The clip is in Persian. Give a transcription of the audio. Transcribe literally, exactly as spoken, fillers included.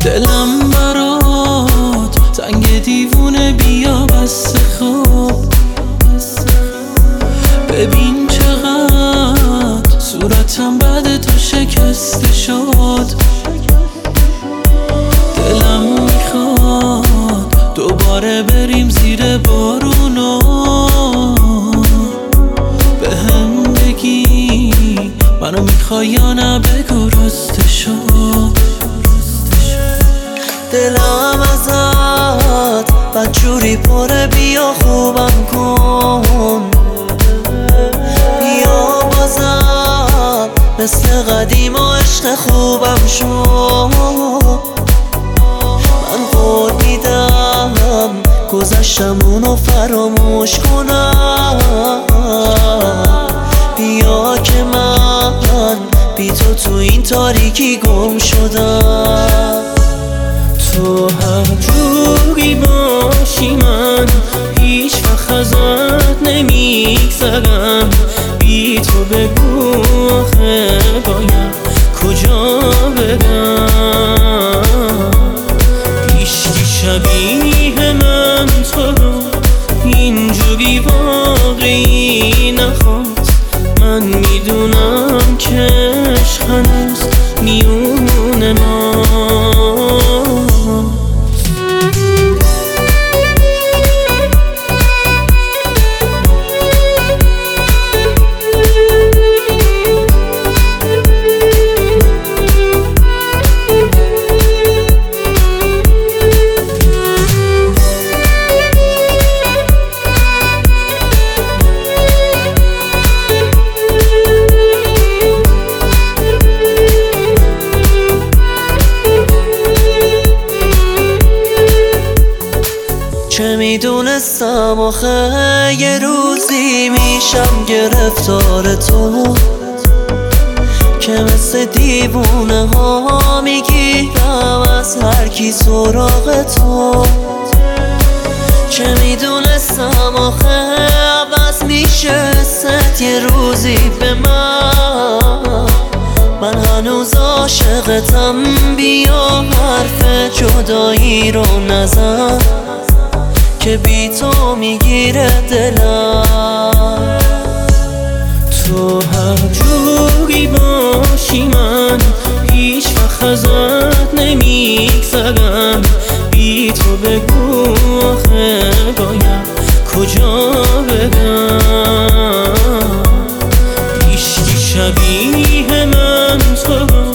دلم برات تنگ دیوونه، بیا بس خواب. ببین چقدر صورتم بعد تو شکسته شد. دلم میخواد دوباره بریم زیر بارونا، به هم بگی منو میخوای یا نه، بگو راسته شد. دلم ازت بدجوری پره، بیا خوبم کن. بیا بازم مثل قدیم و عشق خوبم شو. من قول میدم گذشتمونو فراموش کنم. بیا که من بی تو تو این تاریکی گم شدم. تو هر جوری باشی من هیچ وقت ازت نمیگذرم. بی تو بگو آخه باید کجا برم. هیچکی شبیه من تو رو اینجوری واقعی نخواست. من میدونم که عشق هنوز میون ما. چه میدونستم آخه یه روزی میشم گرفتار تو، که مثل دیوونه ها میگیرم از هر کی سراغ تو. چه میدونستم آخه عوض میشه ست یه روزی به من. من هنوز عاشقتم، بیا حرف جدایی رو نزن که بی تو میگیره دلم. تو هر جوری باشی من هیچ وقت ازت نمیگذرم. بی تو بگو آخه باید کجا برم. هیچکی شبیه من تو